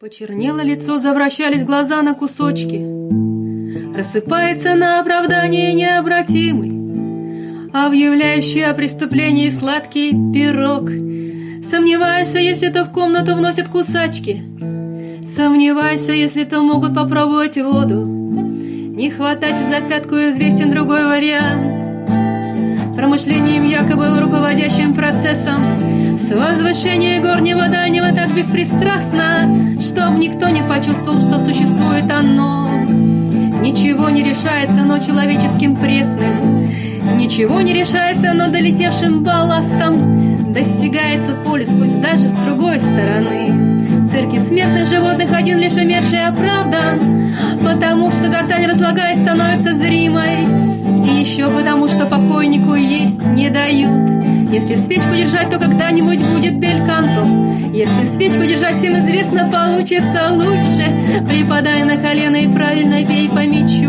Почернело лицо, завращались глаза на кусочки. Рассыпается на оправдание необратимый, объявляющий о преступлении сладкий пирог. Сомневаешься, если то в комнату вносят кусачки. Сомневаешься, если то могут попробовать воду. Не хватайся за пятку, известен другой вариант. Промышлением якобы руководящим процессом с возвышения горнего дальнего так беспристрастно, чтоб никто не почувствовал, что существует оно. Ничего не решается, но человеческим пресным. Ничего не решается, но долетевшим балластом достигается полюс, пусть даже с другой стороны. Цирки смертных животных один лишь умерший оправдан, потому что гортань, разлагаясь, становится зримой. И еще потому, что покойнику есть не дают. Если свечку держать, то когда-нибудь будет бельканто. Если свечку держать, всем известно, получится лучше. Припадай на колено и правильно бей по мячу.